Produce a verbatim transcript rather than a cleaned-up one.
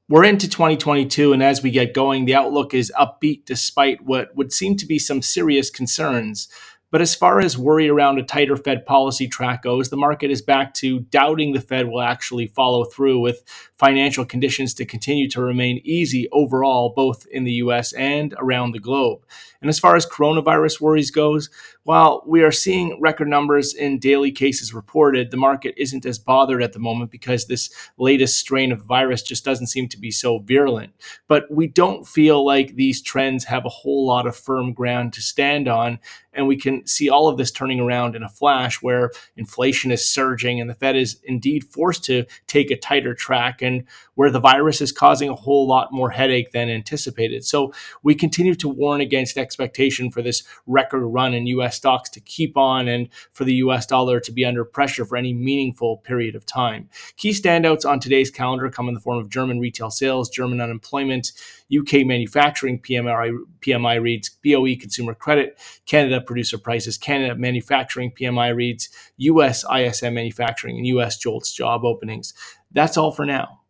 We're into twenty twenty-two, and as we get going, the outlook is upbeat despite what would seem to be some serious concerns. But as far as worry around a tighter Fed policy track goes, the market is back to doubting the Fed will actually follow through with financial conditions to continue to remain easy overall, both in the U S and around the globe. And as far as coronavirus worries goes, while we are seeing record numbers in daily cases reported, the market isn't as bothered at the moment because this latest strain of the virus just doesn't seem to be so virulent. But we don't feel like these trends have a whole lot of firm ground to stand on. And we can see all of this turning around in a flash where inflation is surging and the Fed is indeed forced to take a tighter track, and where the virus is causing a whole lot more headache than anticipated. So we continue to warn against expectation for this record run in U S stocks to keep on and for the U S dollar to be under pressure for any meaningful period of time. Key standouts on today's calendar come in the form of German retail sales, German unemployment, U K manufacturing P M I, P M I reads, B O E consumer credit, Canada producer prices, Canada manufacturing P M I reads, U S I S M manufacturing, and U S JOLTS job openings. That's all for now.